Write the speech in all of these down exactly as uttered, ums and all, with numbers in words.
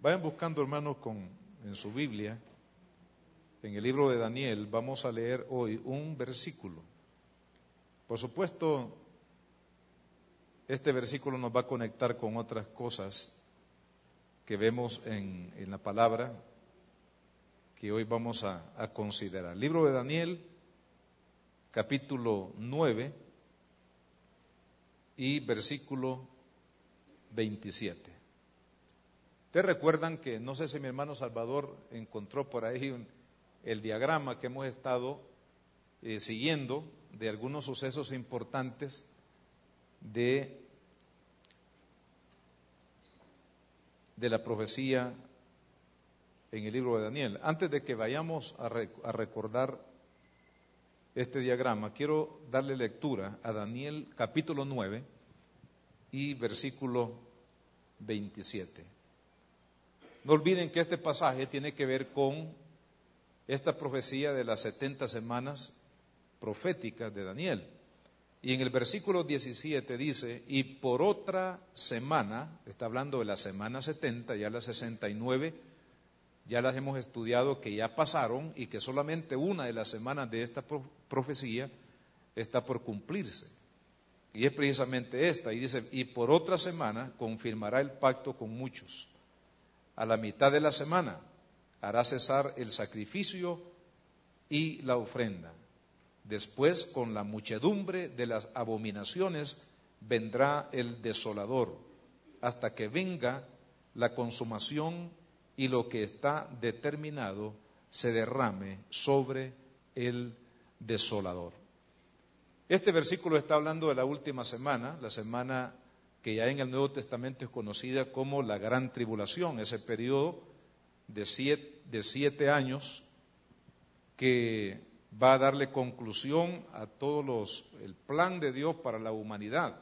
Vayan buscando, hermanos, con, en su Biblia, en el libro de Daniel, vamos a leer hoy un versículo. Por supuesto, este versículo nos va a conectar con otras cosas que vemos en, en la palabra que hoy vamos a, a considerar. Libro de Daniel, capítulo nueve y versículo veintisiete. Ustedes recuerdan que, no sé si mi hermano Salvador encontró por ahí un, el diagrama que hemos estado eh, siguiendo de algunos sucesos importantes de, de la profecía en el libro de Daniel. Antes de que vayamos a, rec- a recordar este diagrama, quiero darle lectura a Daniel capítulo nueve y versículo veintisiete. No olviden que este pasaje tiene que ver con esta profecía de las setenta semanas proféticas de Daniel. Y en el versículo diecisiete dice, y por otra semana, está hablando de la semana setenta, ya las sesenta y nueve, ya las hemos estudiado que ya pasaron y que solamente una de las semanas de esta profecía está por cumplirse. Y es precisamente esta, y dice, y por otra semana confirmará el pacto con muchos. A la mitad de la semana hará cesar el sacrificio y la ofrenda. Después, con la muchedumbre de las abominaciones, vendrá el desolador, hasta que venga la consumación y lo que está determinado se derrame sobre el desolador. Este versículo está hablando de la última semana, la semana que ya en el Nuevo Testamento es conocida como la Gran Tribulación, ese periodo de siete, de siete años que va a darle conclusión a todos los, el plan de Dios para la humanidad.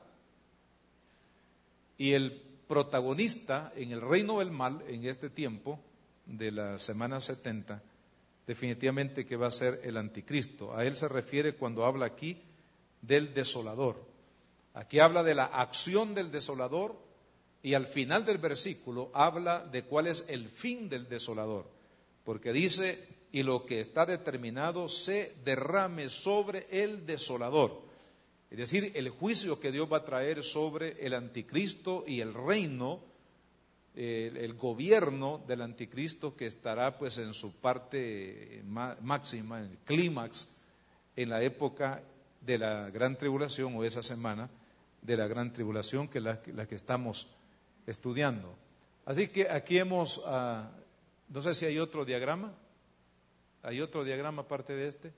Y el protagonista en el reino del mal en este tiempo de la semana setenta, definitivamente que va a ser el anticristo. A él se refiere cuando habla aquí del desolador. Aquí habla de la acción del desolador y al final del versículo habla de cuál es el fin del desolador, porque dice, y lo que está determinado se derrame sobre el desolador. Es decir, el juicio que Dios va a traer sobre el anticristo y el reino, el, el gobierno del anticristo que estará pues en su parte máxima, en el clímax, en la época de la gran tribulación o esa semana de la gran tribulación que es la, la que estamos estudiando. Así que aquí hemos, uh, no sé si hay otro diagrama, ¿hay otro diagrama aparte de este?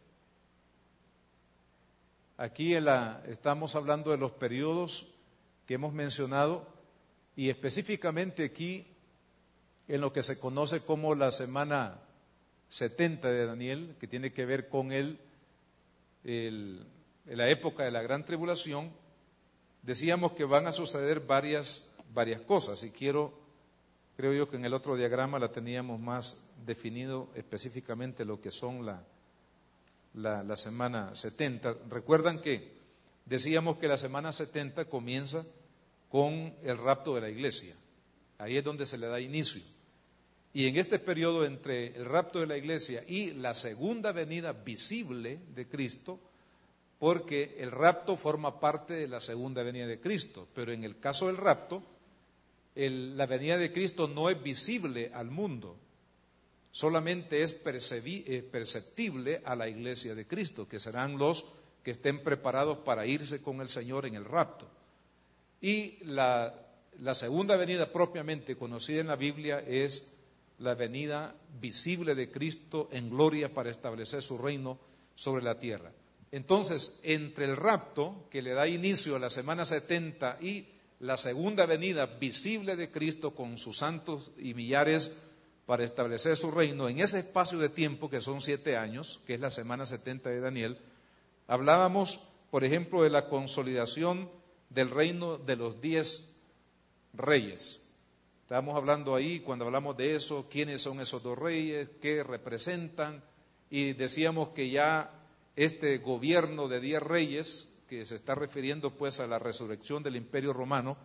Aquí en la, estamos hablando de los periodos que hemos mencionado y específicamente aquí en lo que se conoce como la semana setenta de Daniel, que tiene que ver con el, el, la época de la gran tribulación. Decíamos que van a suceder varias, varias cosas y quiero, creo yo que en el otro diagrama la teníamos más definido específicamente lo que son la, la, la semana setenta. Recuerdan que decíamos que la semana setenta comienza con el rapto de la iglesia, ahí es donde se le da inicio. Y en este periodo entre el rapto de la iglesia y la segunda venida visible de Cristo, porque el rapto forma parte de la segunda venida de Cristo, pero en el caso del rapto, el, la venida de Cristo no es visible al mundo, solamente es percebi, eh, perceptible a la iglesia de Cristo, que serán los que estén preparados para irse con el Señor en el rapto. Y la, la segunda venida propiamente conocida en la Biblia es la venida visible de Cristo en gloria para establecer su reino sobre la tierra. Entonces, entre el rapto, que le da inicio a la semana setenta, y la segunda venida visible de Cristo con sus santos y millares para establecer su reino, en ese espacio de tiempo, que son siete años, que es la semana setenta de Daniel, hablábamos, por ejemplo, de la consolidación del reino de los diez reyes. Estábamos hablando ahí, cuando hablamos de eso, quiénes son esos dos reyes, qué representan, y decíamos que ya este gobierno de diez reyes, que se está refiriendo pues a la resurrección del Imperio Romano,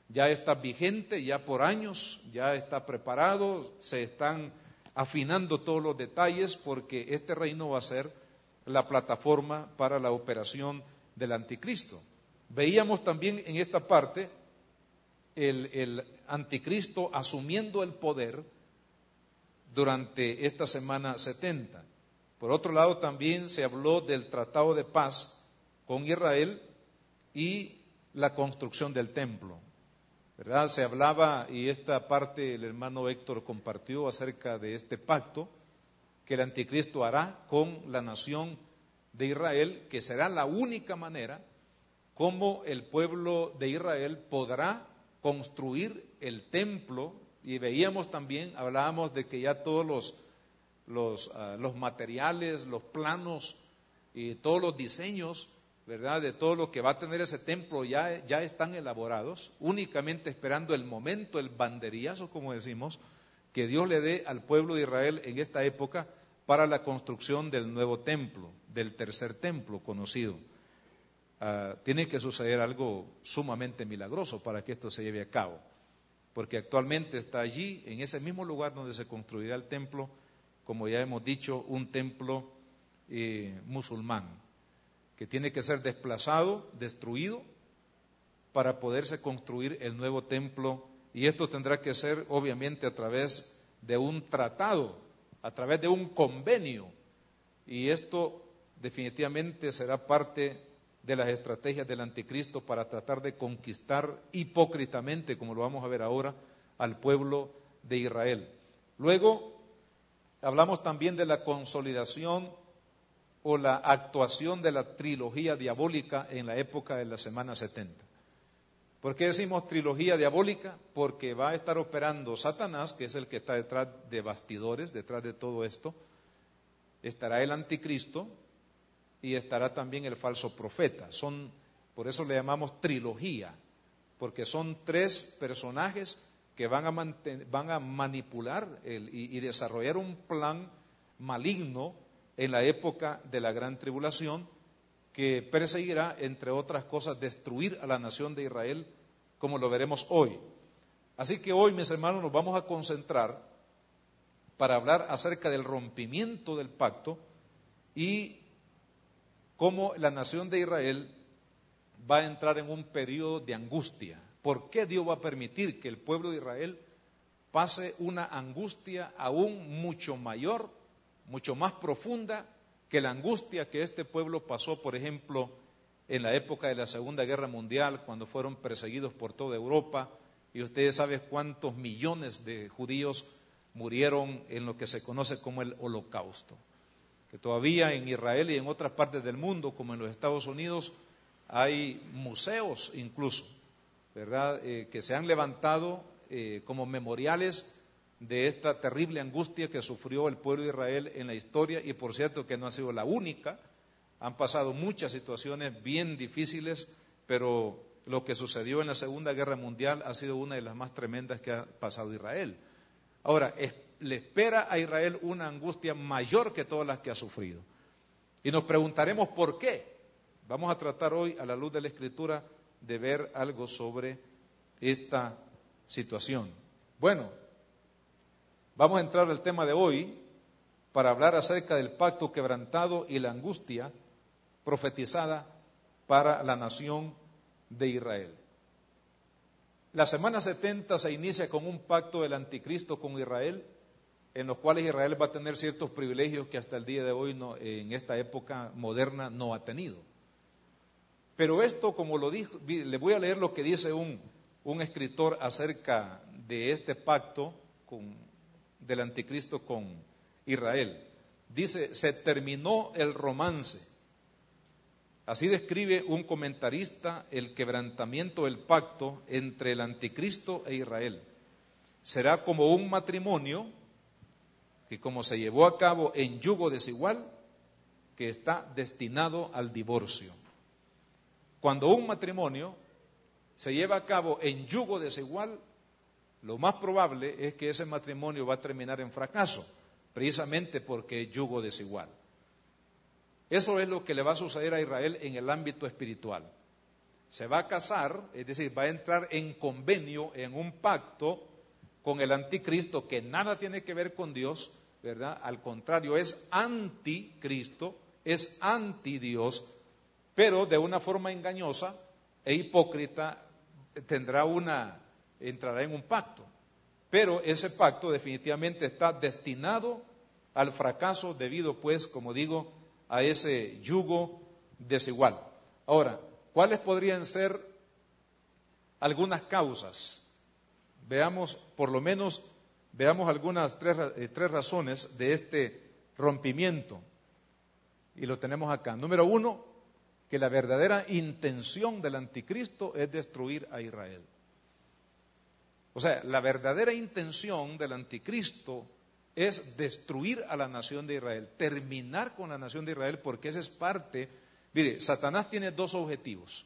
ya está vigente, ya por años, ya está preparado, se están afinando todos los detalles porque este reino va a ser la plataforma para la operación del anticristo. Veíamos también en esta parte el, el anticristo asumiendo el poder durante esta semana setenta. Por otro lado, también se habló del tratado de paz con Israel y la construcción del templo, ¿verdad? Se hablaba, y esta parte el hermano Héctor compartió acerca de este pacto que el anticristo hará con la nación de Israel, que será la única manera como el pueblo de Israel podrá construir el templo. Y veíamos también, hablábamos de que ya todos los, los, uh, los materiales, los planos y todos los diseños, ¿verdad?, de todo lo que va a tener ese templo ya, ya están elaborados, únicamente esperando el momento, el banderillazo, como decimos, que Dios le dé al pueblo de Israel en esta época para la construcción del nuevo templo, del tercer templo conocido. Uh, tiene que suceder algo sumamente milagroso para que esto se lleve a cabo, porque actualmente está allí, en ese mismo lugar donde se construirá el templo, como ya hemos dicho, un templo eh, musulmán, que tiene que ser desplazado, destruido, para poderse construir el nuevo templo, y esto tendrá que ser obviamente a través de un tratado, a través de un convenio, y esto definitivamente será parte de las estrategias del anticristo para tratar de conquistar hipócritamente, como lo vamos a ver ahora, al pueblo de Israel. Luego hablamos también de la consolidación o la actuación de la trilogía diabólica en la época de la semana setenta. ¿Por qué decimos trilogía diabólica? Porque va a estar operando Satanás, que es el que está detrás de bastidores, detrás de todo esto. Estará el anticristo y estará también el falso profeta. Son, por eso le llamamos trilogía, porque son tres personajes que van a, mantener, van a manipular el, y, y desarrollar un plan maligno en la época de la gran tribulación, que perseguirá, entre otras cosas, destruir a la nación de Israel, como lo veremos hoy. Así que hoy, mis hermanos, nos vamos a concentrar para hablar acerca del rompimiento del pacto y cómo la nación de Israel va a entrar en un periodo de angustia. ¿Por qué Dios va a permitir que el pueblo de Israel pase una angustia aún mucho mayor, mucho más profunda que la angustia que este pueblo pasó, por ejemplo, en la época de la Segunda Guerra Mundial, cuando fueron perseguidos por toda Europa, y ustedes saben cuántos millones de judíos murieron en lo que se conoce como el Holocausto? Que todavía en Israel y en otras partes del mundo, como en los Estados Unidos, hay museos incluso, ¿verdad?, eh, que se han levantado eh, como memoriales de esta terrible angustia que sufrió el pueblo de Israel en la historia, y por cierto que no ha sido la única, han pasado muchas situaciones bien difíciles, pero lo que sucedió en la Segunda Guerra Mundial ha sido una de las más tremendas que ha pasado Israel. Ahora, es, le espera a Israel una angustia mayor que todas las que ha sufrido, y nos preguntaremos por qué. Vamos a tratar hoy, a la luz de la Escritura, de ver algo sobre esta situación. Bueno, vamos a entrar al tema de hoy para hablar acerca del pacto quebrantado y la angustia profetizada para la nación de Israel. La semana setenta se inicia con un pacto del anticristo con Israel, en los cuales Israel va a tener ciertos privilegios que hasta el día de hoy, no, en esta época moderna, no ha tenido. Pero esto, como lo dijo, le voy a leer lo que dice un, un escritor acerca de este pacto con, del anticristo con Israel. Dice: se terminó el romance. Así describe un comentarista el quebrantamiento del pacto entre el anticristo e Israel. Será como un matrimonio que, como se llevó a cabo en yugo desigual, que está destinado al divorcio. Cuando un matrimonio se lleva a cabo en yugo desigual, lo más probable es que ese matrimonio va a terminar en fracaso, precisamente porque es yugo desigual. Eso es lo que le va a suceder a Israel en el ámbito espiritual. se va a casar, es decir, va a entrar en convenio, en un pacto con el anticristo que nada tiene que ver con Dios, ¿verdad? Al contrario, es anticristo, es anti Dios, pero de una forma engañosa e hipócrita tendrá una, entrará en un pacto. Pero ese pacto definitivamente está destinado al fracaso debido, pues, como digo, a ese yugo desigual. Ahora, ¿cuáles podrían ser algunas causas? Veamos, por lo menos, veamos algunas tres, eh, tres razones de este rompimiento. Y lo tenemos acá. Número uno, que la verdadera intención del anticristo es destruir a Israel. O sea, la verdadera intención del anticristo es destruir a la nación de Israel, terminar con la nación de Israel, porque esa es parte. Mire, Satanás tiene dos objetivos.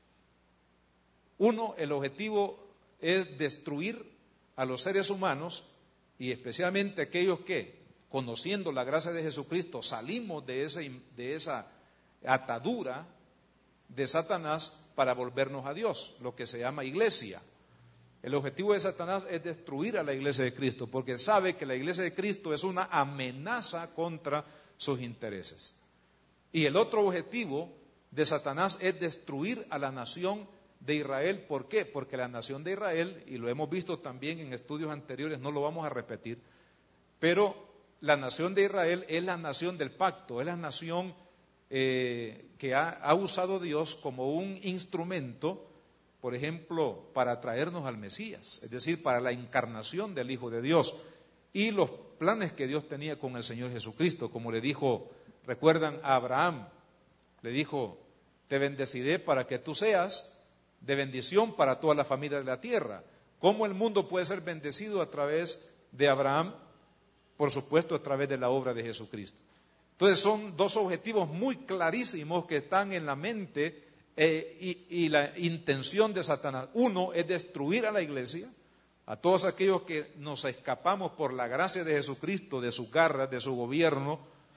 Uno, el objetivo es destruir a los seres humanos y especialmente aquellos que, conociendo la gracia de Jesucristo, salimos de, ese, de esa atadura de Satanás para volvernos a Dios, lo que se llama iglesia. El objetivo de Satanás es destruir a la iglesia de Cristo, porque sabe que la iglesia de Cristo es una amenaza contra sus intereses. Y el otro objetivo de Satanás es destruir a la nación de Israel. ¿Por qué? Porque la nación de Israel, y lo hemos visto también en estudios anteriores, no lo vamos a repetir, pero la nación de Israel es la nación del pacto, es la nación eh, que ha, ha usado Dios como un instrumento, por ejemplo, para traernos al Mesías, es decir, para la encarnación del Hijo de Dios y los planes que Dios tenía con el Señor Jesucristo, como le dijo, recuerdan a Abraham, le dijo, te bendeciré para que tú seas de bendición para toda la familia de la tierra. ¿Cómo el mundo puede ser bendecido a través de Abraham? Por supuesto, a través de la obra de Jesucristo. Entonces son dos objetivos muy clarísimos que están en la mente eh, y, y la intención de Satanás. Uno es destruir a la iglesia, a todos aquellos que nos escapamos por la gracia de Jesucristo, de sus garras, de su gobierno,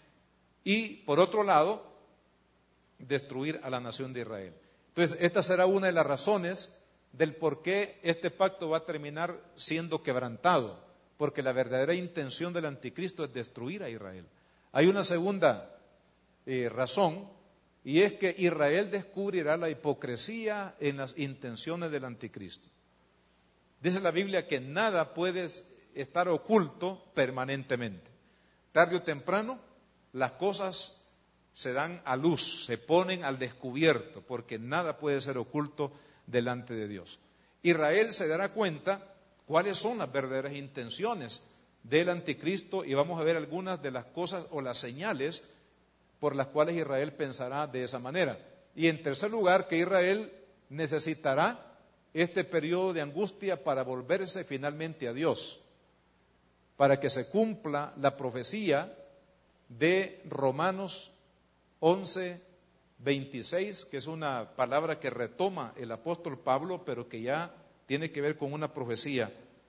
y por otro lado, destruir a la nación de Israel. Entonces, esta será una de las razones del por qué este pacto va a terminar siendo quebrantado, porque la verdadera intención del anticristo es destruir a Israel. Hay una segunda eh, razón, y es que Israel descubrirá la hipocresía en las intenciones del anticristo. Dice la Biblia que nada puede estar oculto permanentemente. Tarde o temprano, las cosas se dan a luz, se ponen al descubierto, porque nada puede ser oculto delante de Dios. Israel se dará cuenta cuáles son las verdaderas intenciones del anticristo y vamos a ver algunas de las cosas o las señales por las cuales Israel pensará de esa manera. Y en tercer lugar, que Israel necesitará este periodo de angustia para volverse finalmente a Dios, para que se cumpla la profecía de Romanos once, veintiséis, que es una palabra que retoma el apóstol Pablo, pero que ya tiene que ver con una profecía,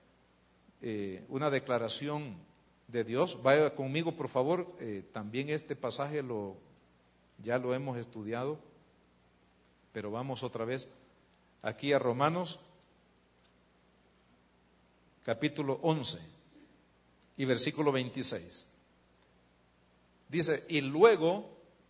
eh, una declaración de Dios. Vaya conmigo, por favor, eh, también este pasaje lo, ya lo hemos estudiado, pero vamos otra vez aquí a Romanos, capítulo once y versículo veintiséis. Dice, y luego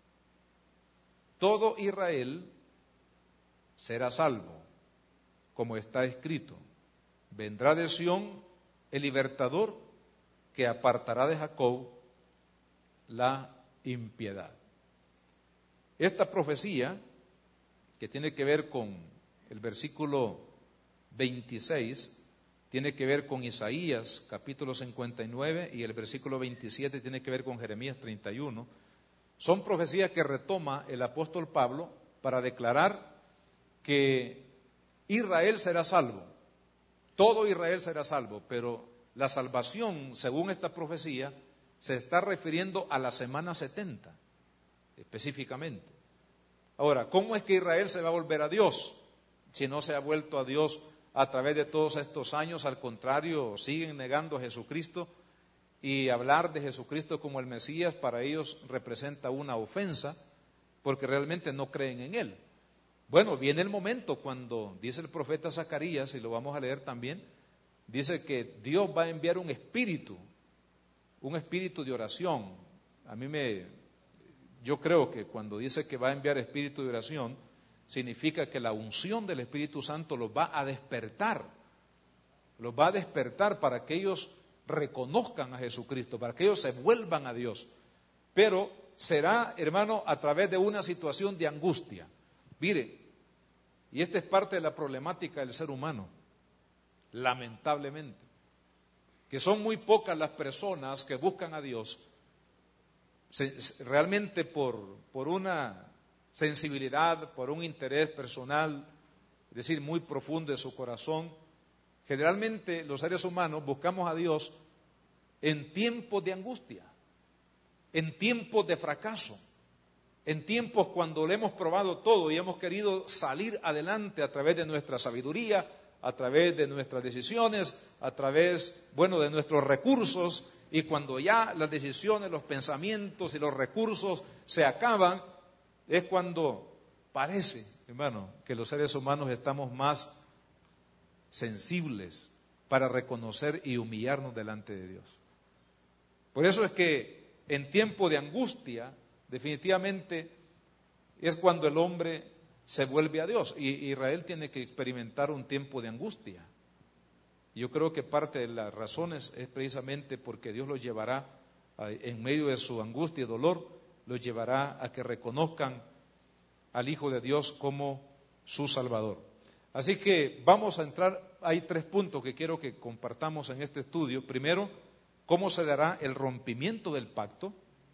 todo Israel será salvo, como está escrito, vendrá de Sión el libertador que apartará de Jacob la impiedad. Esta profecía, que tiene que ver con el versículo veintiséis, tiene que ver con Isaías capítulo cincuenta y nueve y el versículo veintisiete tiene que ver con Jeremías treinta y uno. Son profecías que retoma el apóstol Pablo para declarar que Israel será salvo, todo Israel será salvo, pero la salvación, según esta profecía, se está refiriendo a la semana setenta, específicamente. Ahora, ¿cómo es que Israel se va a volver a Dios si no se ha vuelto a Dios a través de todos estos años? Al contrario, siguen negando a Jesucristo. Y hablar de Jesucristo como el Mesías para ellos representa una ofensa, porque realmente no creen en Él. Bueno, viene el momento cuando dice el profeta Zacarías, y lo vamos a leer también, dice que Dios va a enviar un espíritu, un espíritu de oración. A mí me, yo creo que cuando dice que va a enviar espíritu de oración, significa que la unción del Espíritu Santo los va a despertar, los va a despertar para que ellos reconozcan a Jesucristo, para que ellos se vuelvan a Dios. Pero será, hermano, a través de una situación de angustia. Mire, y esta es parte de la problemática del ser humano, lamentablemente, que son muy pocas las personas que buscan a Dios se, realmente por, por una sensibilidad, por un interés personal, es decir, muy profundo de su corazón. Generalmente los seres humanos buscamos a Dios en tiempos de angustia, en tiempos de fracaso, en tiempos cuando le hemos probado todo y hemos querido salir adelante a través de nuestra sabiduría, a través de nuestras decisiones, a través, bueno, de nuestros recursos, y cuando ya las decisiones, los pensamientos y los recursos se acaban, es cuando parece, hermano, que los seres humanos estamos más sensibles para reconocer y humillarnos delante de Dios. Por eso es que en tiempo de angustia, definitivamente es cuando el hombre se vuelve a Dios. Y Israel tiene que experimentar un tiempo de angustia. Yo creo que parte de las razones es precisamente porque Dios los llevará, a, en medio de su angustia y dolor, los llevará a que reconozcan al Hijo de Dios como su Salvador. Así que vamos a entrar, hay tres puntos que quiero que compartamos en este estudio. Primero, cómo se dará el rompimiento del pacto.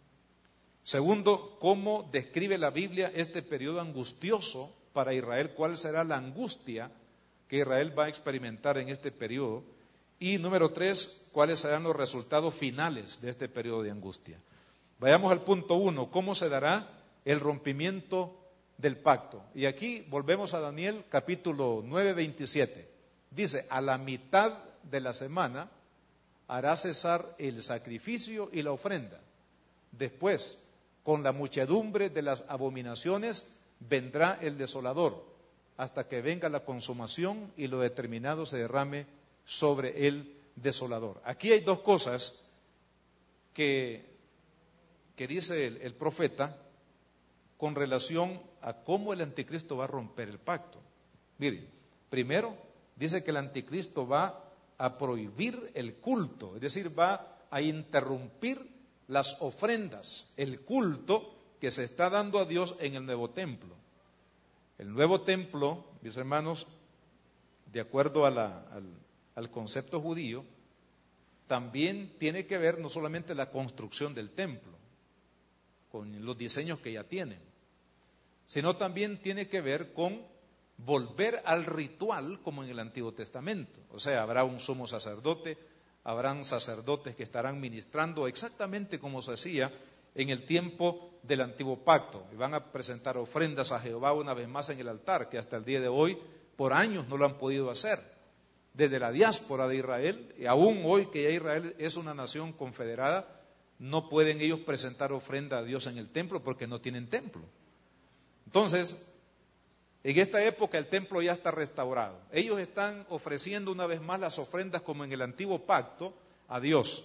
Segundo, cómo describe la Biblia este periodo angustioso para Israel, cuál será la angustia que Israel va a experimentar en este periodo. Y número tres, cuáles serán los resultados finales de este periodo de angustia. Vayamos al punto uno, cómo se dará el rompimiento del pacto. Y aquí volvemos a Daniel capítulo nueve, veintisiete. Dice, a la mitad de la semana hará cesar el sacrificio y la ofrenda. Después, con la muchedumbre de las abominaciones, vendrá el desolador, hasta que venga la consumación y lo determinado se derrame sobre el desolador. Aquí hay dos cosas que, que dice el, el profeta con relación a cómo el anticristo va a romper el pacto. Miren, primero dice que el anticristo va a prohibir el culto, es decir, va a interrumpir las ofrendas, el culto que se está dando a Dios en el nuevo templo. El nuevo templo, mis hermanos, de acuerdo a la, al, al concepto judío, también tiene que ver no solamente la construcción del templo, con los diseños que ya tienen, sino también tiene que ver con volver al ritual como en el Antiguo Testamento. O sea, habrá un sumo sacerdote, habrán sacerdotes que estarán ministrando exactamente como se hacía en el tiempo del Antiguo Pacto. Y van a presentar ofrendas a Jehová una vez más en el altar, que hasta el día de hoy, por años, no lo han podido hacer. Desde la diáspora de Israel, y aún hoy que ya Israel es una nación confederada, no pueden ellos presentar ofrenda a Dios en el templo porque no tienen templo. Entonces, en esta época el templo ya está restaurado. Ellos están ofreciendo una vez más las ofrendas como en el antiguo pacto a Dios,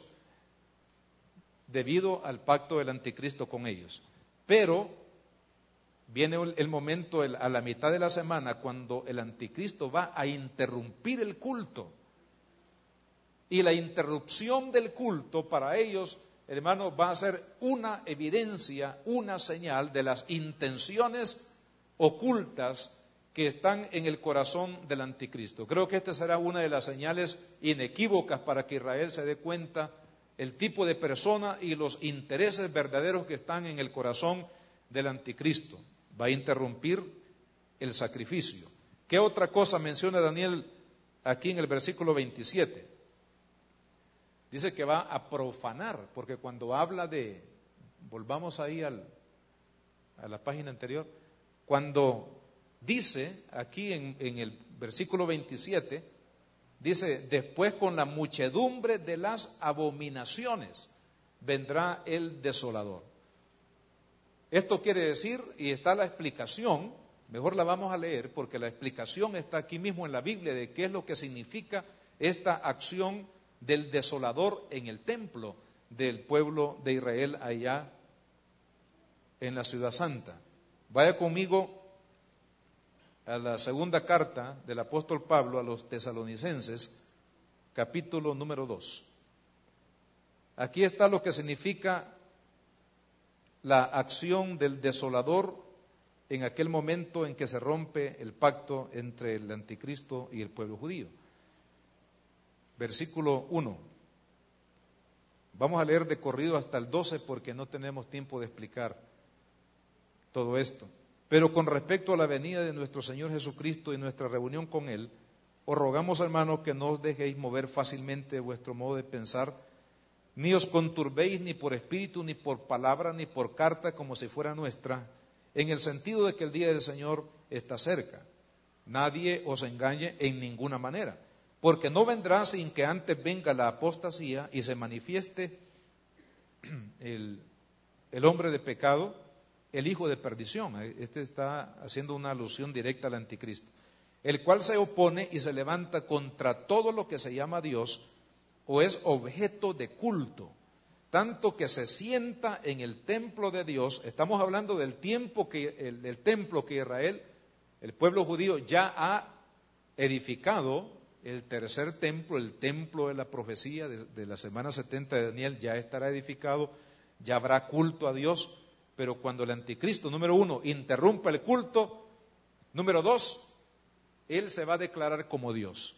debido al pacto del anticristo con ellos. Pero viene el momento a la mitad de la semana cuando el anticristo va a interrumpir el culto. Y la interrupción del culto para ellos, hermanos, va a ser una evidencia, una señal de las intenciones ocultas que están en el corazón del anticristo. Creo que esta será una de las señales inequívocas para que Israel se dé cuenta el tipo de persona y los intereses verdaderos que están en el corazón del anticristo. Va a interrumpir el sacrificio. ¿Qué otra cosa menciona Daniel aquí en el versículo veintisiete? Dice que va a profanar, porque cuando habla de, volvamos ahí al, a la página anterior, cuando dice aquí en, en el versículo veintisiete, dice, después con la muchedumbre de las abominaciones vendrá el desolador. Esto quiere decir, y está la explicación, Mejor la vamos a leer porque la explicación está aquí mismo en la Biblia de qué es lo que significa esta acción del desolador en el templo del pueblo de Israel allá en la ciudad santa. Vaya conmigo a la segunda carta del apóstol Pablo a los tesalonicenses, capítulo número dos. Aquí está lo que significa la acción del desolador en aquel momento en que se rompe el pacto entre el anticristo y el pueblo judío. Versículo uno. Vamos a leer de corrido hasta el doce porque no tenemos tiempo de explicar todo esto. Pero con respecto a la venida de nuestro Señor Jesucristo y nuestra reunión con Él, os rogamos, hermanos, que no os dejéis mover fácilmente de vuestro modo de pensar, ni os conturbéis ni por espíritu, ni por palabra, ni por carta como si fuera nuestra, en el sentido de que el día del Señor está cerca. Nadie os engañe en ninguna manera, porque no vendrá sin que antes venga la apostasía y se manifieste el, el hombre de pecado, el hijo de perdición. Este está haciendo una alusión directa al anticristo, el cual se opone y se levanta contra todo lo que se llama Dios o es objeto de culto, tanto que se sienta en el templo de Dios. Estamos hablando del tiempo que el, del templo que Israel, el pueblo judío, ya ha edificado, el tercer templo, el templo de la profecía de, de la semana setenta de Daniel, ya estará edificado, ya habrá culto a Dios. Pero cuando el anticristo, número uno, interrumpa el culto, número dos, él se va a declarar como Dios.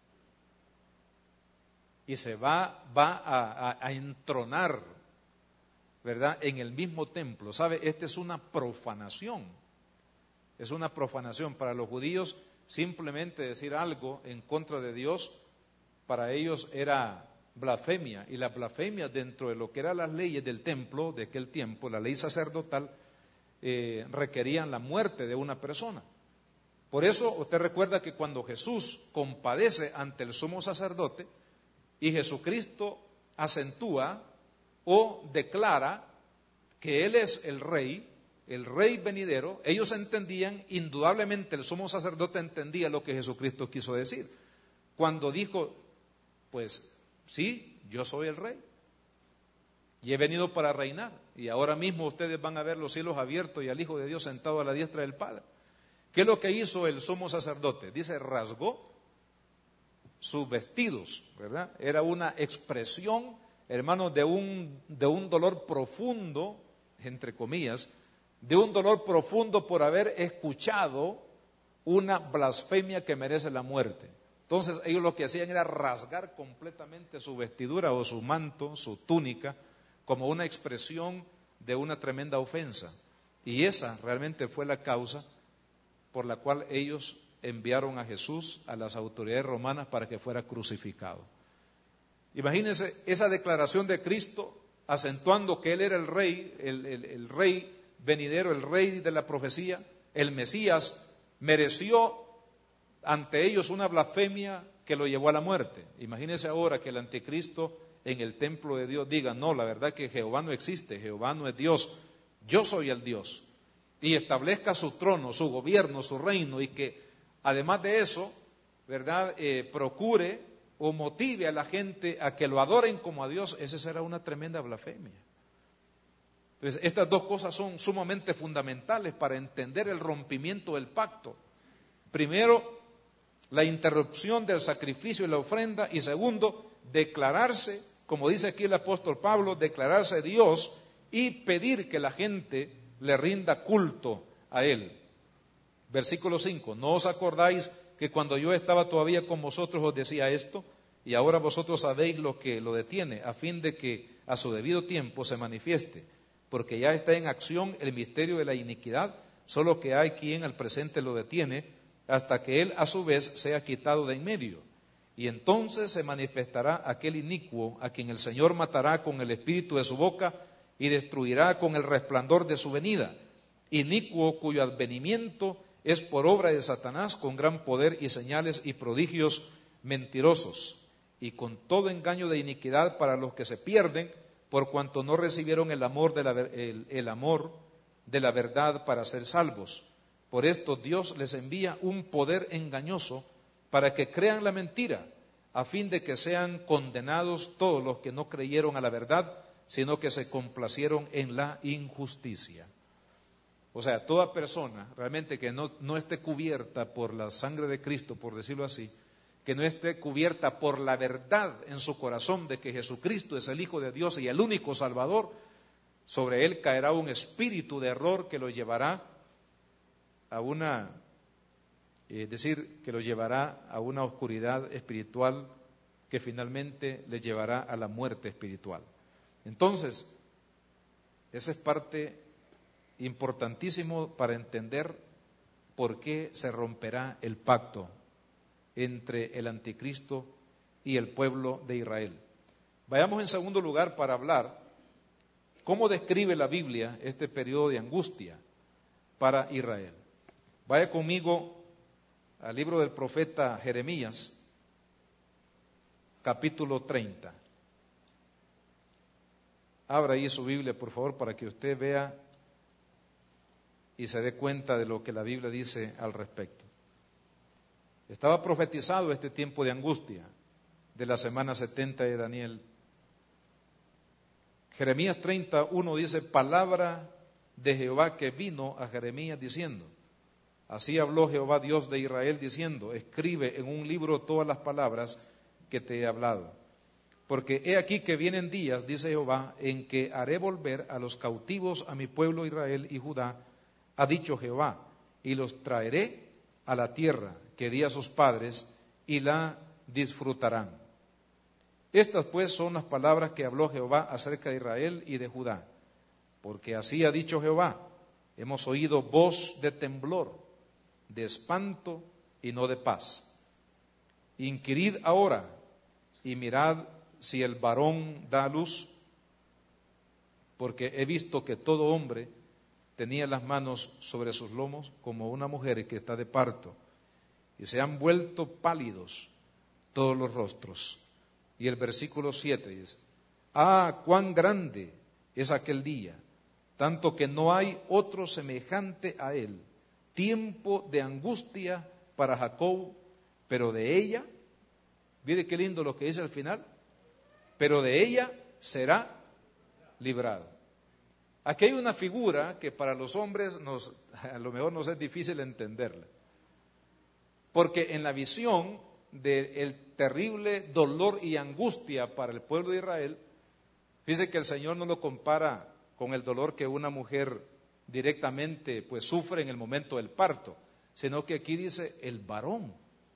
Y se va, va a, a, a entronar, ¿verdad?, en el mismo templo. ¿Sabe? Esta es una profanación. Es una profanación. Para los judíos, simplemente decir algo en contra de Dios, para ellos era blasfemia. Y la blasfemia, dentro de lo que eran las leyes del templo de aquel tiempo, la ley sacerdotal, eh, requerían la muerte de una persona. Por eso usted recuerda que cuando Jesús compadece ante el sumo sacerdote, y Jesucristo acentúa o declara que Él es el rey, el rey venidero, ellos entendían, indudablemente el sumo sacerdote entendía lo que Jesucristo quiso decir. Cuando dijo, pues sí, yo soy el rey y he venido para reinar, y ahora mismo ustedes van a ver los cielos abiertos y al Hijo de Dios sentado a la diestra del Padre. ¿Qué es lo que hizo el sumo sacerdote? Dice, rasgó sus vestidos, ¿verdad? Era una expresión, hermanos, de un, de un dolor profundo, entre comillas, de un dolor profundo por haber escuchado una blasfemia que merece la muerte. Entonces ellos lo que hacían era rasgar completamente su vestidura o su manto, su túnica, como una expresión de una tremenda ofensa. Y esa realmente fue la causa por la cual ellos enviaron a Jesús a las autoridades romanas para que fuera crucificado. Imagínense esa declaración de Cristo acentuando que Él era el rey, el, el, el rey venidero, el rey de la profecía, el Mesías, mereció ante ellos una blasfemia que lo llevó a la muerte. Imagínense ahora que el anticristo en el templo de Dios diga, no, la verdad que Jehová no existe, Jehová no es Dios, yo soy el Dios, y establezca su trono, su gobierno, su reino, y que además de eso, ¿verdad?, eh, procure o motive a la gente a que lo adoren como a Dios. Esa será una tremenda blasfemia. Entonces, estas dos cosas son sumamente fundamentales para entender el rompimiento del pacto. Primero, la interrupción del sacrificio y la ofrenda, y segundo, declararse, como dice aquí el apóstol Pablo, declararse Dios y pedir que la gente le rinda culto a Él. Versículo cinco, ¿no os acordáis que cuando yo estaba todavía con vosotros os decía esto? Y ahora vosotros sabéis lo que lo detiene, a fin de que a su debido tiempo se manifieste, porque ya está en acción el misterio de la iniquidad, solo que hay quien al presente lo detiene, hasta que él a su vez sea quitado de en medio. Y entonces se manifestará aquel inicuo, a quien el Señor matará con el espíritu de su boca y destruirá con el resplandor de su venida. Inicuo cuyo advenimiento es por obra de Satanás, con gran poder y señales y prodigios mentirosos, y con todo engaño de iniquidad para los que se pierden, por cuanto no recibieron el amor de la, el, el amor de la verdad para ser salvos. Por esto Dios les envía un poder engañoso para que crean la mentira, a fin de que sean condenados todos los que no creyeron a la verdad, sino que se complacieron en la injusticia. O sea, toda persona realmente que no, no esté cubierta por la sangre de Cristo, por decirlo así, que no esté cubierta por la verdad en su corazón de que Jesucristo es el Hijo de Dios y el único Salvador, sobre él caerá un espíritu de error que lo llevará a una, es decir, que lo llevará a una oscuridad espiritual que finalmente le llevará a la muerte espiritual. Entonces, esa es parte importantísimo para entender por qué se romperá el pacto entre el anticristo y el pueblo de Israel. Vayamos en segundo lugar para hablar cómo describe la Biblia este periodo de angustia para Israel. Vaya conmigo al libro del profeta Jeremías, capítulo treinta. Abra ahí su Biblia, por favor, para que usted vea y se dé cuenta de lo que la Biblia dice al respecto. Estaba profetizado este tiempo de angustia de la semana setenta de Daniel. Jeremías treinta, uno dice, palabra de Jehová que vino a Jeremías diciendo, así habló Jehová Dios de Israel diciendo, escribe en un libro todas las palabras que te he hablado. Porque he aquí que vienen días, dice Jehová, en que haré volver a los cautivos a mi pueblo Israel y Judá, ha dicho Jehová, y los traeré a la tierra que di a sus padres, y la disfrutarán. Estas pues son las palabras que habló Jehová acerca de Israel y de Judá. Porque así ha dicho Jehová, hemos oído voz de temblor, de espanto y no de paz. Inquirid ahora y mirad si el varón da a luz, porque he visto que todo hombre tenía las manos sobre sus lomos como una mujer que está de parto, y se han vuelto pálidos todos los rostros. Y el versículo siete dice, ah, cuán grande es aquel día, tanto que no hay otro semejante a él, tiempo de angustia para Jacob, pero de ella, mire qué lindo lo que dice al final, pero de ella será librado. Aquí hay una figura que para los hombres nos, a lo mejor nos es difícil entenderla, porque en la visión del terrible dolor y angustia para el pueblo de Israel, fíjese que el Señor no lo compara con el dolor que una mujer directamente pues sufre en el momento del parto, sino que aquí dice el varón.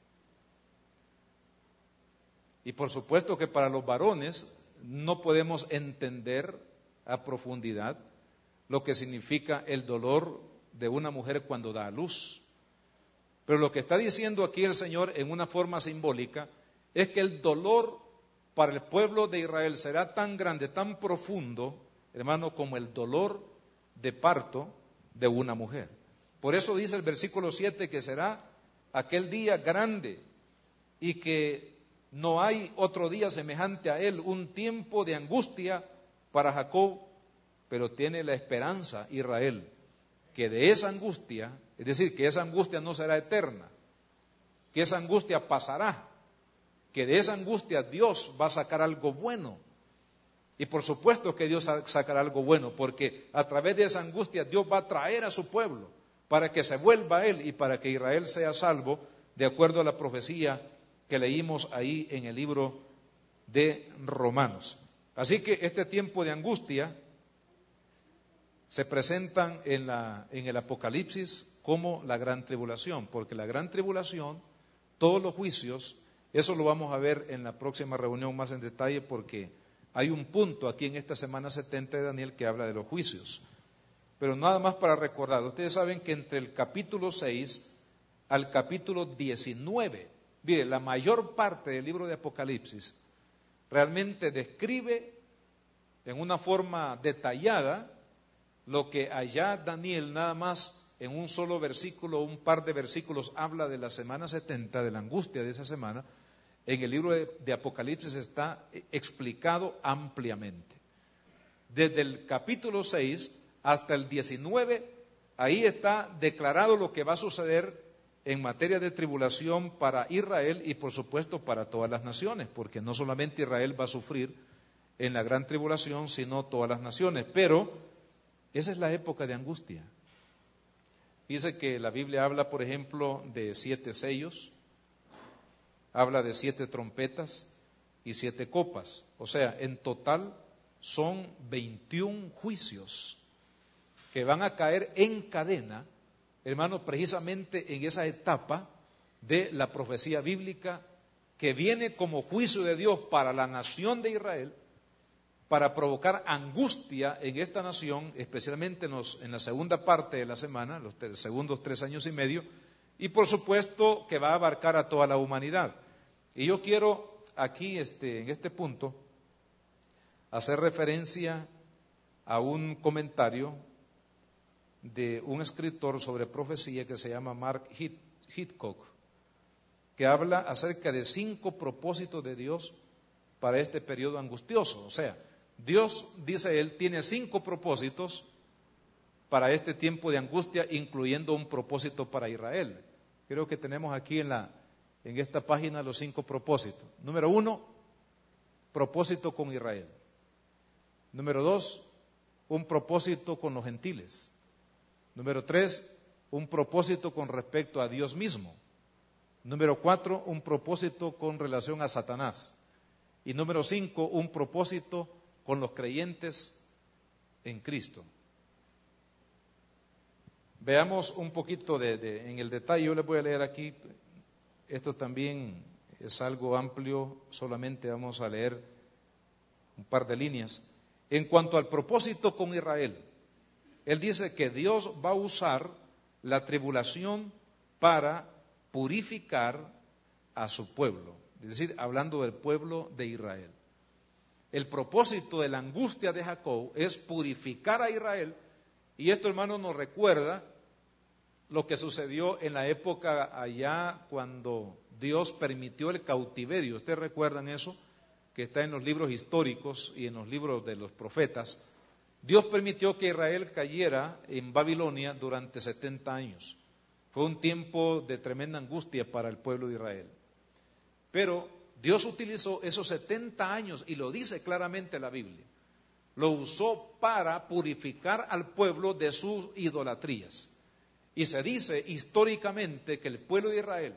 Y por supuesto que para los varones no podemos entender a profundidad lo que significa el dolor de una mujer cuando da a luz. Pero lo que está diciendo aquí el Señor en una forma simbólica es que el dolor para el pueblo de Israel será tan grande, tan profundo, hermano, como el dolor de parto de una mujer. Por eso dice el versículo siete que será aquel día grande y que no hay otro día semejante a él, un tiempo de angustia para Jacob, pero tiene la esperanza Israel, que de esa angustia, es decir, que esa angustia no será eterna, que esa angustia pasará, que de esa angustia Dios va a sacar algo bueno. Y por supuesto que Dios sacará algo bueno, porque a través de esa angustia Dios va a traer a su pueblo para que se vuelva a Él y para que Israel sea salvo, de acuerdo a la profecía que leímos ahí en el libro de Romanos. Así que este tiempo de angustia se presentan en, la, en el Apocalipsis como la gran tribulación, porque la gran tribulación, todos los juicios, eso lo vamos a ver en la próxima reunión más en detalle, porque hay un punto aquí en esta semana setenta de Daniel que habla de los juicios. Pero nada más para recordar, ustedes saben que entre el capítulo seis al capítulo diecinueve, mire, la mayor parte del libro de Apocalipsis realmente describe en una forma detallada lo que allá Daniel nada más en un solo versículo, un par de versículos, habla de la semana setenta, de la angustia de esa semana. En el libro de, de Apocalipsis está explicado ampliamente. Desde el capítulo seis hasta el diecinueve ahí está declarado lo que va a suceder en materia de tribulación para Israel y por supuesto para todas las naciones, porque no solamente Israel va a sufrir en la gran tribulación, sino todas las naciones. Pero esa es la época de angustia. Dice que la Biblia habla, por ejemplo, de siete sellos, habla de siete trompetas y siete copas. O sea, en total son veintiún juicios que van a caer en cadena, hermano, precisamente en esa etapa de la profecía bíblica que viene como juicio de Dios para la nación de Israel, para provocar angustia en esta nación, especialmente en, los, en la segunda parte de la semana, los tres, segundos tres años y medio, y por supuesto que va a abarcar a toda la humanidad. Y yo quiero aquí, este, en este punto, hacer referencia a un comentario de un escritor sobre profecía que se llama Mark Hitchcock, que habla acerca de cinco propósitos de Dios para este periodo angustioso. O sea, Dios, dice él, tiene cinco propósitos para este tiempo de angustia, incluyendo un propósito para Israel. Creo que tenemos aquí en, la, en esta página los cinco propósitos. Número uno, propósito con Israel. Número dos, un propósito con los gentiles. Número tres, un propósito con respecto a Dios mismo. Número cuatro, un propósito con relación a Satanás. Y número cinco, un propósito con los creyentes en Cristo. Veamos un poquito de, de, en el detalle. Yo les voy a leer aquí. Esto también es algo amplio. Solamente vamos a leer un par de líneas. En cuanto al propósito con Israel, él dice que Dios va a usar la tribulación para purificar a su pueblo. Es decir, hablando del pueblo de Israel. El propósito de la angustia de Jacob es purificar a Israel, y esto, hermano, nos recuerda lo que sucedió en la época allá cuando Dios permitió el cautiverio. ¿Ustedes recuerdan eso? Que está en los libros históricos y en los libros de los profetas. Dios permitió que Israel cayera en Babilonia durante setenta años. Fue un tiempo de tremenda angustia para el pueblo de Israel. Pero Dios utilizó esos setenta años, y lo dice claramente la Biblia, lo usó para purificar al pueblo de sus idolatrías. Y se dice históricamente que el pueblo de Israel,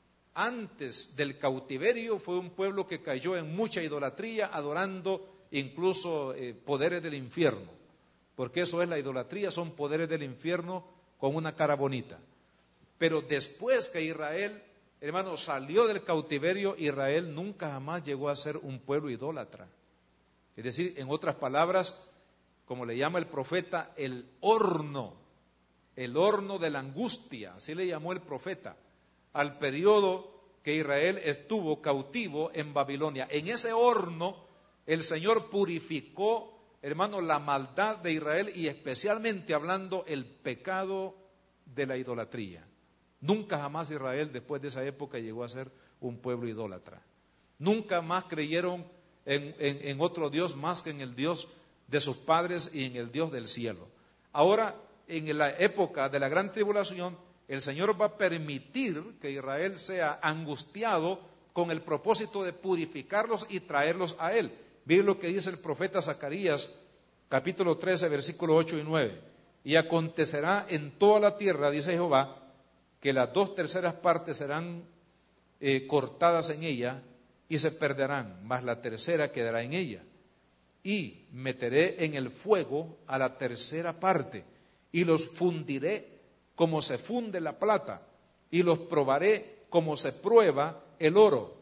antes del cautiverio, fue un pueblo que cayó en mucha idolatría, adorando incluso eh, poderes del infierno, porque eso es la idolatría, son poderes del infierno con una cara bonita. Pero después que Israel, hermano, salió del cautiverio, Israel nunca jamás llegó a ser un pueblo idólatra. Es decir, en otras palabras, como le llama el profeta, el horno, el horno de la angustia, así le llamó el profeta, al periodo que Israel estuvo cautivo en Babilonia. En ese horno, el Señor purificó, hermano, la maldad de Israel, y especialmente hablando el pecado de la idolatría. Nunca jamás Israel después de esa época llegó a ser un pueblo idólatra. Nunca más creyeron en, en, en otro Dios más que en el Dios de sus padres y en el Dios del cielo. Ahora, en la época de la gran tribulación, el Señor va a permitir que Israel sea angustiado con el propósito de purificarlos y traerlos a Él. Miren lo que dice el profeta Zacarías, capítulo trece, versículos ocho y nueve. Y acontecerá en toda la tierra, dice Jehová, que las dos terceras partes serán eh, cortadas en ella y se perderán, mas la tercera quedará en ella. Y meteré en el fuego a la tercera parte, y los fundiré como se funde la plata, y los probaré como se prueba el oro.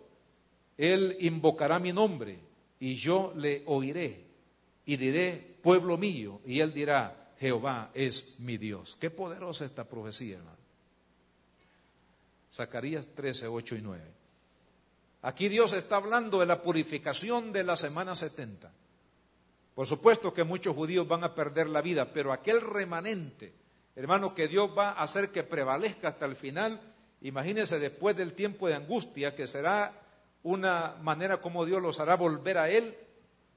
Él invocará mi nombre, y yo le oiré, y diré, pueblo mío, y él dirá, Jehová es mi Dios. Qué poderosa esta profecía, hermano. Zacarías trece, ocho y nueve. Aquí Dios está hablando de la purificación de la semana setenta. Por supuesto que muchos judíos van a perder la vida, pero aquel remanente, hermano, que Dios va a hacer que prevalezca hasta el final, imagínense después del tiempo de angustia, que será una manera como Dios los hará volver a Él.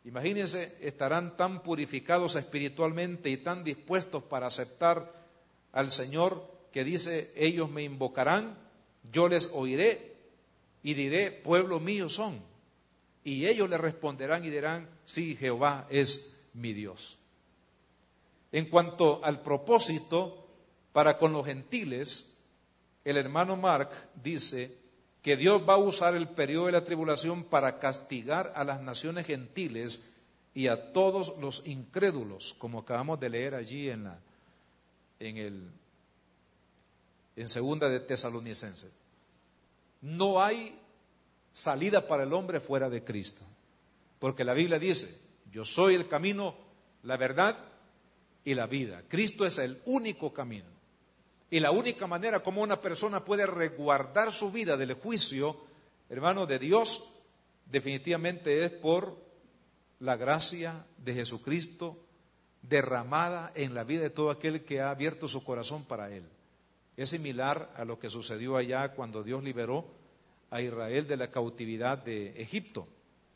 Imagínense, estarán tan purificados espiritualmente y tan dispuestos para aceptar al Señor que dice, ellos me invocarán, yo les oiré y diré, pueblo mío son. Y ellos le responderán y dirán, sí, Jehová es mi Dios. En cuanto al propósito para con los gentiles, el hermano Mark dice que Dios va a usar el periodo de la tribulación para castigar a las naciones gentiles y a todos los incrédulos, como acabamos de leer allí en la en el en segunda de Tesalonicenses. No hay salida para el hombre fuera de Cristo, porque la Biblia dice, yo soy el camino, la verdad y la vida. Cristo es el único camino. Y la única manera como una persona puede resguardar su vida del juicio, hermano, de Dios, definitivamente es por la gracia de Jesucristo derramada en la vida de todo aquel que ha abierto su corazón para Él. Es similar a lo que sucedió allá cuando Dios liberó a Israel de la cautividad de Egipto.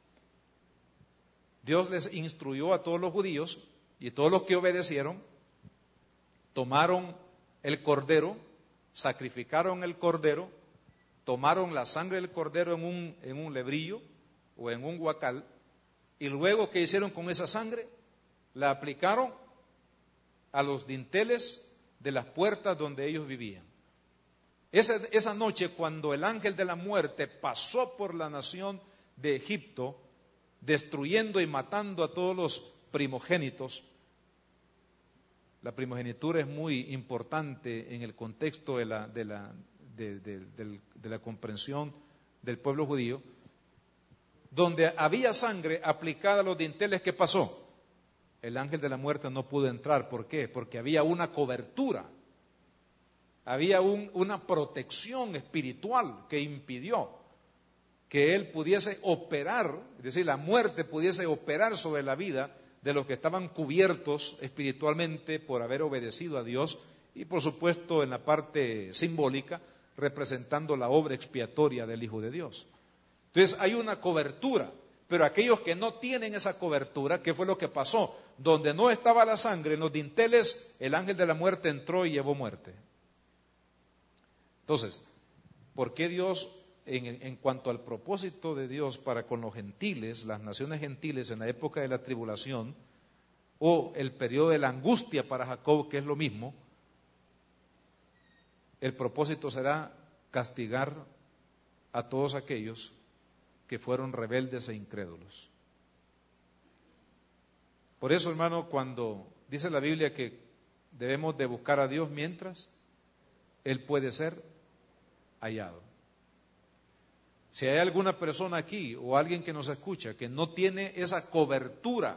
Dios les instruyó a todos los judíos y todos los que obedecieron tomaron el cordero, sacrificaron el cordero, tomaron la sangre del cordero en un, en un lebrillo o en un guacal, y luego, ¿qué hicieron con esa sangre? La aplicaron a los dinteles de las puertas donde ellos vivían. Esa, esa noche, cuando el ángel de la muerte pasó por la nación de Egipto, destruyendo y matando a todos los primogénitos. La primogenitura es muy importante en el contexto de la, de la, de, de, de, de la comprensión del pueblo judío. Donde había sangre aplicada a los dinteles, ¿qué pasó? El ángel de la muerte no pudo entrar. ¿Por qué? Porque había una cobertura, había un, una protección espiritual que impidió que él pudiese operar, es decir, la muerte pudiese operar sobre la vida de los que estaban cubiertos espiritualmente por haber obedecido a Dios, y por supuesto en la parte simbólica representando la obra expiatoria del Hijo de Dios. Entonces hay una cobertura, pero aquellos que no tienen esa cobertura, ¿qué fue lo que pasó? Donde no estaba la sangre, en los dinteles, el ángel de la muerte entró y llevó muerte. Entonces, ¿por qué Dios, en, en cuanto al propósito de Dios para con los gentiles, las naciones gentiles en la época de la tribulación, o el periodo de la angustia para Jacob, que es lo mismo, el propósito será castigar a todos aquellos que fueron rebeldes e incrédulos? Por eso, hermano, cuando dice la Biblia que debemos de buscar a Dios mientras Él puede ser hallado. Si hay alguna persona aquí o alguien que nos escucha que no tiene esa cobertura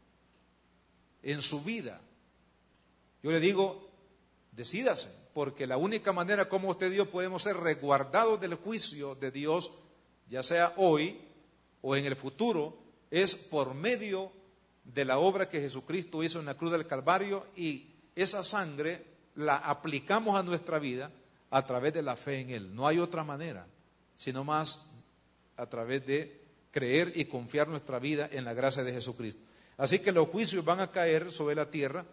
en su vida, yo le digo, decídase, porque la única manera como usted y yo podemos ser resguardados del juicio de Dios, ya sea hoy o en el futuro, es por medio de la obra que Jesucristo hizo en la cruz del Calvario, y esa sangre la aplicamos a nuestra vida a través de la fe en Él. No hay otra manera, sino más a través de creer y confiar nuestra vida en la gracia de Jesucristo. Así que los juicios van a caer sobre la tierra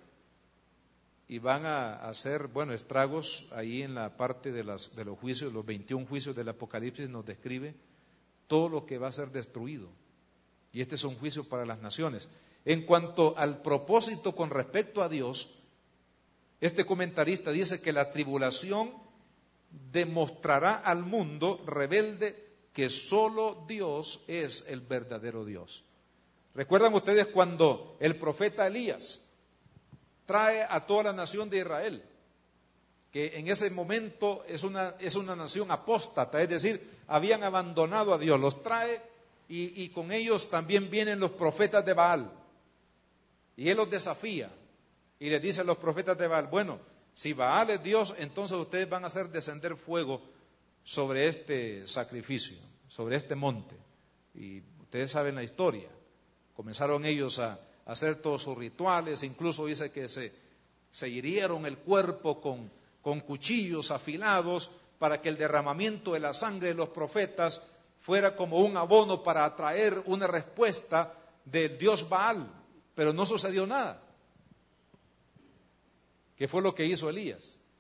y van a hacer, bueno, estragos. Ahí en la parte de, las, de los juicios, los veintiún juicios del Apocalipsis nos describe todo lo que va a ser destruido. Y este es un juicio para las naciones. En cuanto al propósito con respecto a Dios, este comentarista dice que la tribulación demostrará al mundo rebelde que solo Dios es el verdadero Dios. ¿Recuerdan ustedes cuando el profeta Elías trae a toda la nación de Israel, que en ese momento es una, es una nación apóstata, es decir, habían abandonado a Dios, los trae y, y con ellos también vienen los profetas de Baal, y él los desafía y les dice a los profetas de Baal, bueno, si Baal es Dios, entonces ustedes van a hacer descender fuego sobre este sacrificio, sobre este monte. Y ustedes saben la historia. Comenzaron ellos a, a hacer todos sus rituales, incluso dice que se, se hirieron el cuerpo con, con cuchillos afilados para que el derramamiento de la sangre de los profetas fuera como un abono para atraer una respuesta del dios Baal, pero no sucedió nada. ¿Qué fue lo que hizo Elías?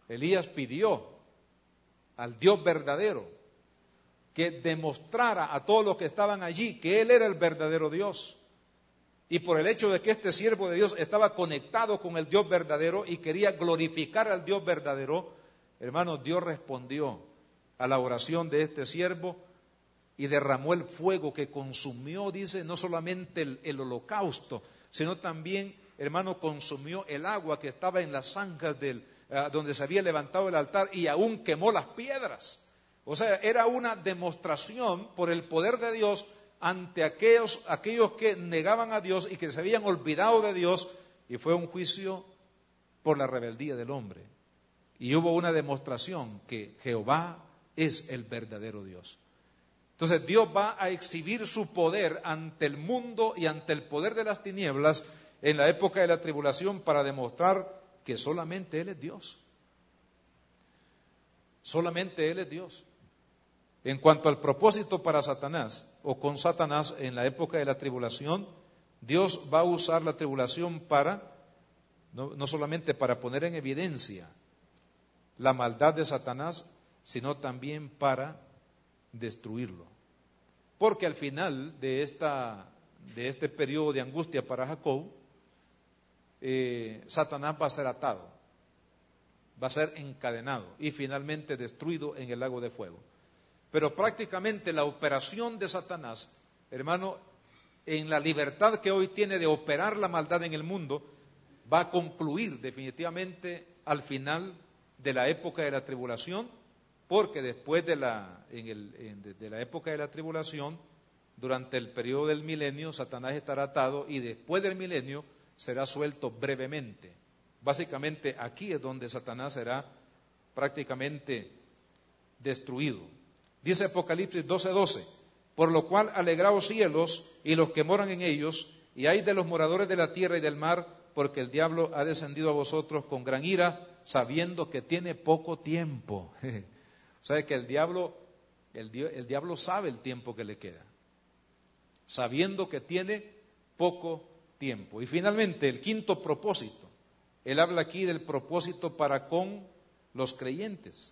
Elías pidió al Dios verdadero que demostrara a todos los que estaban allí que Él era el verdadero Dios. Y por el hecho de que este siervo de Dios estaba conectado con el Dios verdadero y quería glorificar al Dios verdadero, hermanos, Dios respondió a la oración de este siervo y derramó el fuego que consumió, dice, no solamente el, el holocausto, sino también, hermano, consumió el agua que estaba en las zanjas del, uh, donde se había levantado el altar y aún quemó las piedras. O sea, era una demostración por el poder de Dios ante aquellos, aquellos que negaban a Dios y que se habían olvidado de Dios, y fue un juicio por la rebeldía del hombre. Y hubo una demostración que Jehová es el verdadero Dios. Entonces Dios va a exhibir su poder ante el mundo y ante el poder de las tinieblas en la época de la tribulación para demostrar que solamente Él es Dios. Solamente Él es Dios. En cuanto al propósito para Satanás o con Satanás en la época de la tribulación, Dios va a usar la tribulación para, no, no solamente para poner en evidencia la maldad de Satanás, sino también para destruirlo. Porque al final de, esta, de este periodo de angustia para Jacob, eh, Satanás va a ser atado, va a ser encadenado y finalmente destruido en el lago de fuego. Pero prácticamente la operación de Satanás, hermano, en la libertad que hoy tiene de operar la maldad en el mundo, va a concluir definitivamente al final de la época de la tribulación, porque después de la, en el, en, de, de la época de la tribulación, durante el periodo del milenio, Satanás estará atado y después del milenio será suelto brevemente. Básicamente aquí es donde Satanás será prácticamente destruido. Dice Apocalipsis doce doce, por lo cual alegraos cielos y los que moran en ellos, y ay de los moradores de la tierra y del mar, porque el diablo ha descendido a vosotros con gran ira, sabiendo que tiene poco tiempo. O sea que el diablo, el, el diablo sabe el tiempo que le queda, sabiendo que tiene poco tiempo. Y finalmente, el quinto propósito, él habla aquí del propósito para con los creyentes.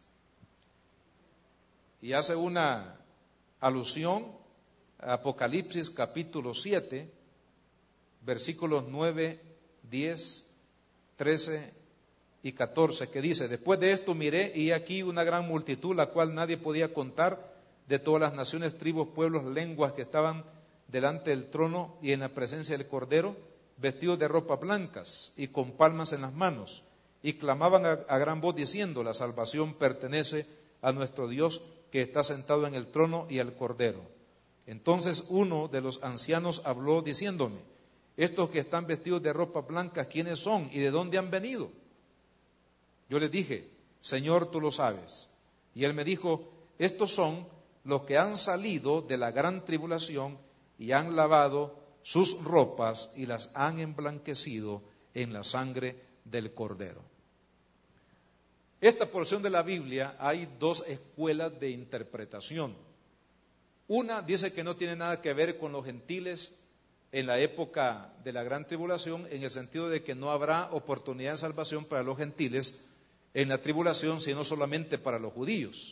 Y hace una alusión a Apocalipsis capítulo siete, versículos nueve, diez, trece y catorce, que dice, después de esto miré y aquí una gran multitud, la cual nadie podía contar, de todas las naciones, tribus, pueblos, lenguas que estaban delante del trono y en la presencia del Cordero, vestidos de ropas blancas y con palmas en las manos, y clamaban a, a gran voz diciendo, la salvación pertenece a nuestro Dios que está sentado en el trono y al Cordero. Entonces uno de los ancianos habló diciéndome, estos que están vestidos de ropas blancas, ¿quiénes son y de dónde han venido? Yo les dije, Señor, tú lo sabes. Y él me dijo, estos son los que han salido de la gran tribulación y han lavado sus ropas y las han emblanquecido en la sangre del Cordero. Esta porción de la Biblia hay dos escuelas de interpretación. Una dice que no tiene nada que ver con los gentiles en la época de la gran tribulación, en el sentido de que no habrá oportunidad de salvación para los gentiles en la tribulación, sino solamente para los judíos.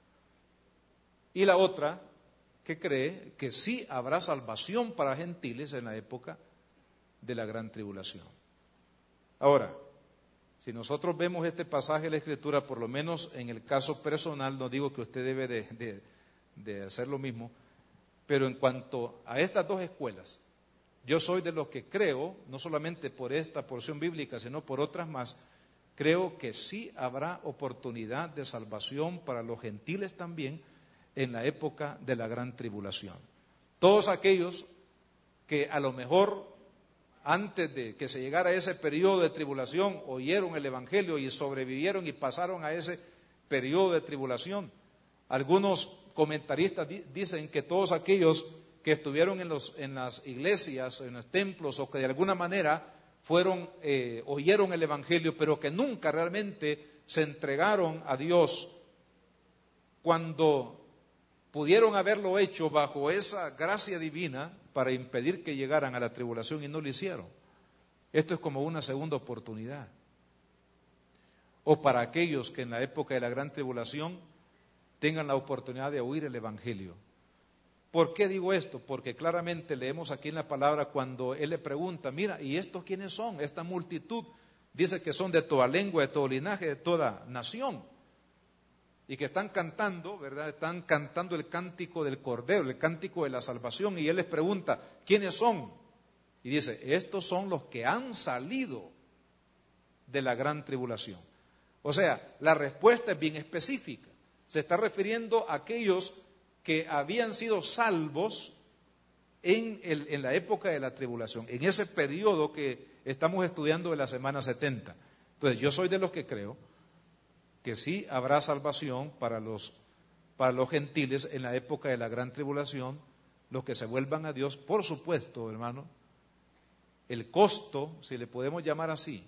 Y la otra, que cree que sí habrá salvación para gentiles en la época de la gran tribulación. Ahora, si nosotros vemos este pasaje de la Escritura, por lo menos en el caso personal, no digo que usted debe de, de, de hacer lo mismo, pero en cuanto a estas dos escuelas, yo soy de los que creo, no solamente por esta porción bíblica, sino por otras más, creo que sí habrá oportunidad de salvación para los gentiles también en la época de la gran tribulación. Todos aquellos que a lo mejor antes de que se llegara a ese periodo de tribulación oyeron el Evangelio y sobrevivieron y pasaron a ese periodo de tribulación. Algunos comentaristas di- dicen que todos aquellos que estuvieron en, los, en las iglesias, en los templos, o que de alguna manera fueron, eh, oyeron el Evangelio, pero que nunca realmente se entregaron a Dios, cuando pudieron haberlo hecho bajo esa gracia divina para impedir que llegaran a la tribulación y no lo hicieron. Esto es como una segunda oportunidad. o para aquellos que en la época de la gran tribulación tengan la oportunidad de oír el Evangelio. ¿Por qué digo esto? Porque claramente leemos aquí en la palabra cuando él le pregunta, mira, ¿y estos quiénes son? Esta multitud dice que son de toda lengua, de todo linaje, de toda nación. Y que están cantando, ¿verdad? Están cantando el cántico del Cordero, el cántico de la salvación. Y él les pregunta, ¿quiénes son? Y dice, estos son los que han salido de la gran tribulación. O sea, la respuesta es bien específica. Se está refiriendo a aquellos que habían sido salvos en, el, en la época de la tribulación, en ese periodo que estamos estudiando de la semana setenta. Entonces, yo soy de los que creo que sí habrá salvación para los, para los gentiles en la época de la gran tribulación, los que se vuelvan a Dios. Por supuesto, hermano, el costo, si le podemos llamar así,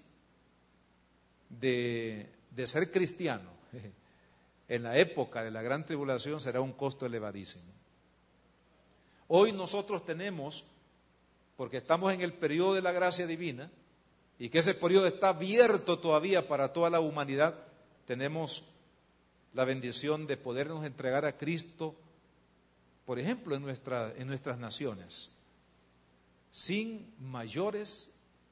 de, de ser cristiano en la época de la gran tribulación será un costo elevadísimo. Hoy nosotros tenemos, porque estamos en el periodo de la gracia divina, y que ese periodo está abierto todavía para toda la humanidad, tenemos la bendición de podernos entregar a Cristo, por ejemplo, en, nuestra, en nuestras naciones, sin mayores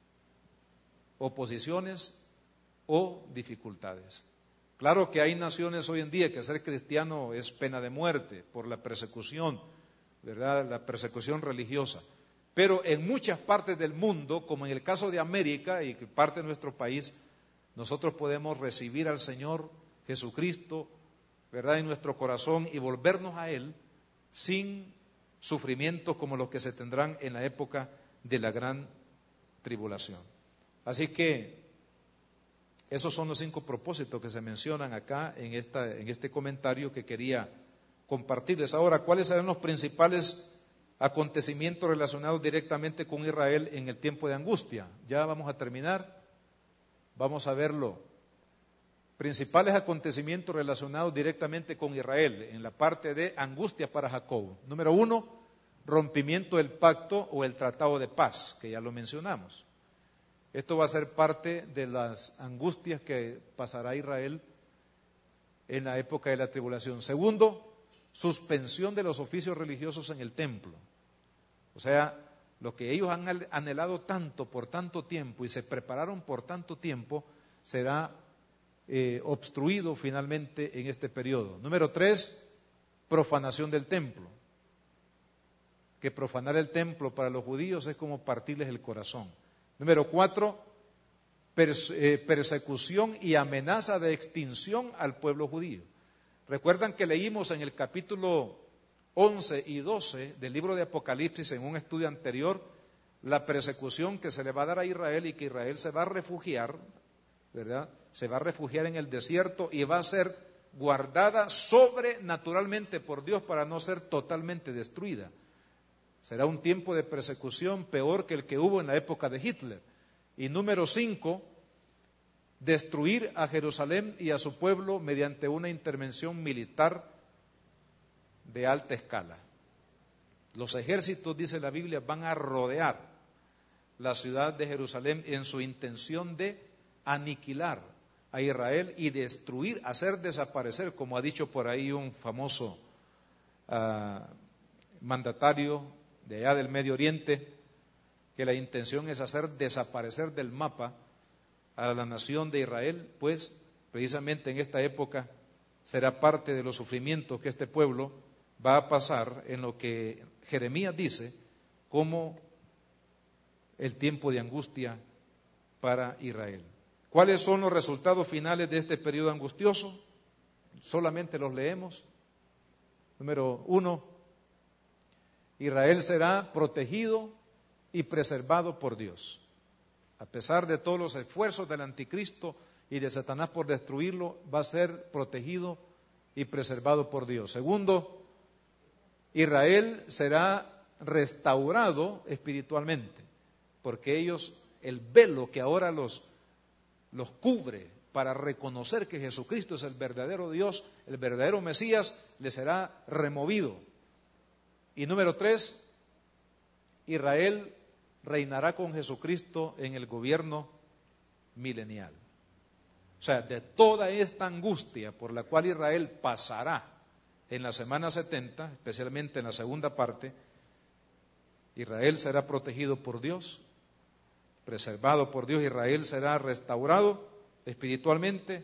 oposiciones o dificultades. Claro que hay naciones hoy en día que ser cristiano es pena de muerte por la persecución, ¿verdad? La persecución religiosa. Pero en muchas partes del mundo, como en el caso de América y parte de nuestro país, nosotros podemos recibir al Señor Jesucristo, ¿verdad?, en nuestro corazón y volvernos a Él sin sufrimientos como los que se tendrán en la época de la gran tribulación. Así que esos son los cinco propósitos que se mencionan acá en, esta, en este comentario que quería compartirles. Ahora, ¿cuáles serán los principales acontecimientos relacionados directamente con Israel en el tiempo de angustia? Ya vamos a terminar, vamos a verlo. Principales acontecimientos relacionados directamente con Israel en la parte de angustia para Jacob. Número uno, rompimiento del pacto o el tratado de paz, que ya lo mencionamos. Esto va a ser parte de las angustias que pasará Israel en la época de la tribulación. Segundo, suspensión de los oficios religiosos en el templo. O sea, lo que ellos han anhelado tanto por tanto tiempo y se prepararon por tanto tiempo, será eh, obstruido finalmente en este periodo. Número tres, profanación del templo. Que profanar el templo para los judíos es como partirles el corazón. Número cuatro, perse- eh, persecución y amenaza de extinción al pueblo judío. Recuerdan que leímos en el capítulo once y doce del libro de Apocalipsis, en un estudio anterior, la persecución que se le va a dar a Israel y que Israel se va a refugiar, ¿verdad? Se va a refugiar en el desierto y va a ser guardada sobrenaturalmente por Dios para no ser totalmente destruida. Será un tiempo de persecución peor que el que hubo en la época de Hitler. Y número cinco, destruir a Jerusalén y a su pueblo mediante una intervención militar de alta escala. Los ejércitos, dice la Biblia, van a rodear la ciudad de Jerusalén en su intención de aniquilar a Israel y destruir, hacer desaparecer, como ha dicho por ahí un famoso uh, mandatario de allá del Medio Oriente, que la intención es hacer desaparecer del mapa a la nación de Israel, pues precisamente en esta época será parte de los sufrimientos que este pueblo va a pasar en lo que Jeremías dice como el tiempo de angustia para Israel. ¿Cuáles son los resultados finales de este periodo angustioso? Solamente los leemos. Número uno, Israel será protegido y preservado por Dios. A pesar de todos los esfuerzos del anticristo y de Satanás por destruirlo, va a ser protegido y preservado por Dios. Segundo, Israel será restaurado espiritualmente, porque ellos, el velo que ahora los, los cubre para reconocer que Jesucristo es el verdadero Dios, el verdadero Mesías, les será removido. Y número tres, Israel reinará con Jesucristo en el gobierno milenial. O sea, de toda esta angustia por la cual Israel pasará en la semana setenta, especialmente en la segunda parte, Israel será protegido por Dios, preservado por Dios. Israel será restaurado espiritualmente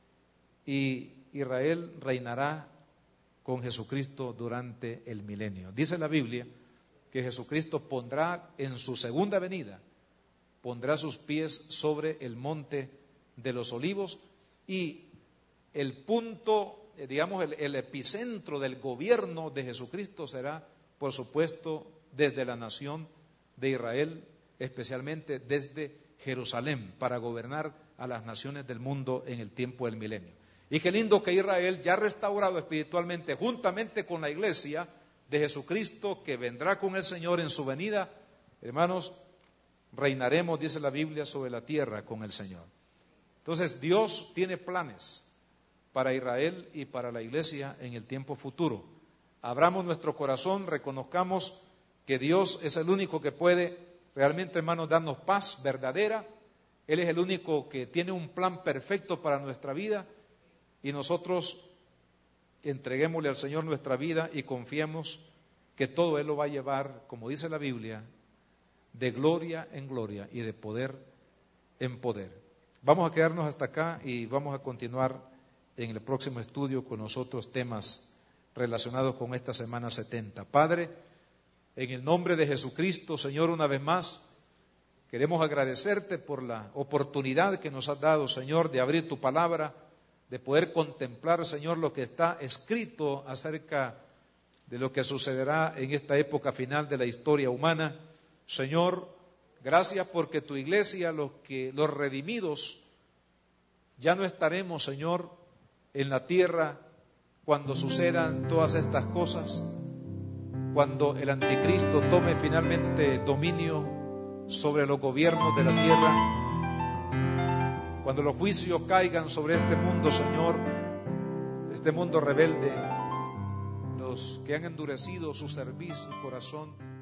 y Israel reinará con Jesucristo durante el milenio. Dice la Biblia que Jesucristo pondrá en su segunda venida, pondrá sus pies sobre el monte de los olivos y el punto, digamos, el, el epicentro del gobierno de Jesucristo será, por supuesto, desde la nación de Israel, especialmente desde Jerusalén, para gobernar a las naciones del mundo en el tiempo del milenio. Y qué lindo que Israel, ya restaurado espiritualmente, juntamente con la iglesia de Jesucristo, que vendrá con el Señor en su venida, hermanos, reinaremos, dice la Biblia, sobre la tierra con el Señor. Entonces, Dios tiene planes para Israel y para la iglesia en el tiempo futuro. Abramos nuestro corazón, reconozcamos que Dios es el único que puede realmente, hermanos, darnos paz verdadera. Él es el único que tiene un plan perfecto para nuestra vida y nosotros entreguémosle al Señor nuestra vida y confiemos que todo Él lo va a llevar, como dice la Biblia, de gloria en gloria y de poder en poder. Vamos a quedarnos hasta acá y vamos a continuar en el próximo estudio con los otros temas relacionados con esta semana setenta. Padre, en el nombre de Jesucristo, Señor, una vez más, queremos agradecerte por la oportunidad que nos has dado, Señor, de abrir tu palabra, de poder contemplar, Señor, lo que está escrito acerca de lo que sucederá en esta época final de la historia humana. Señor, gracias porque tu iglesia, los que los redimidos, ya no estaremos, Señor, en la tierra cuando sucedan todas estas cosas, cuando el anticristo tome finalmente dominio sobre los gobiernos de la tierra, cuando los juicios caigan sobre este mundo, Señor, este mundo rebelde, los que han endurecido su cerviz, su corazón.